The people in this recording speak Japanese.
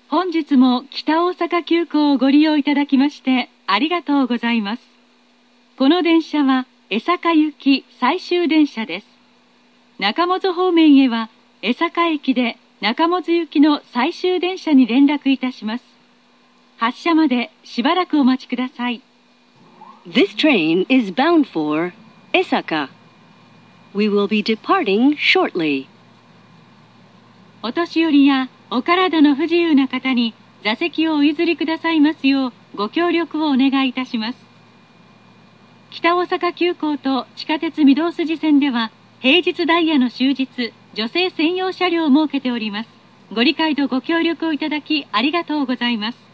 本日も北大阪急行をご利用いただきましてありがとうございます。この電車は江坂行き最終電車です。中本方面へは江坂駅で中本行きの最終電車に連絡いたします。発車までしばらくお待ちください。 This train is bound for Esaka. We will be departing shortly. お年寄りやお体の不自由な方に座席をお譲りくださいますようご協力をお願いいたします。北大阪急行と地下鉄御堂筋線では平日ダイヤの終日女性専用車両を設けております。ご理解とご協力をいただきありがとうございます。